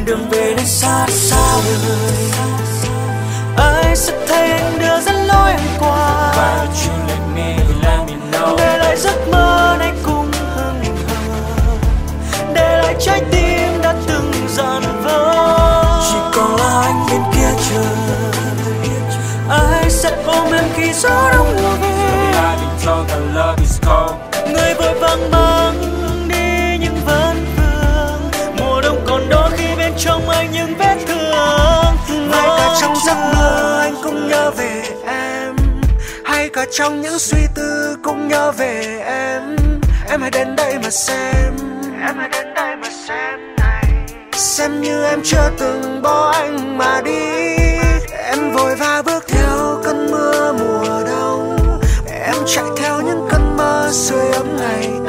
đường về nơi xa xa vời. Ai sẽ thấy anh đưa dẫn lối em qua. Why don't you let me know? Để lại giấc mơ nay cùng hững hờ, để lại trái tim đã từng dần vỡ. Chỉ còn là anh bên kia trời, ai sẽ ôm em khi gió đông mùa về. Người vội vàng mang đi những vấn vương, mùa đông còn đó khi bên trong anh những vết thương. Hay cả trong giấc mơ anh cũng nhớ về em, hay cả trong những suy tư cũng nhớ về em. Em hãy đến đây mà xem, em hãy đến đây mà xem này. Xem như em chưa từng bỏ anh mà đi. Em vội vã bước theo cơn mưa mùa đông, em chạy theo những cơn mơ sưởi ấm ngày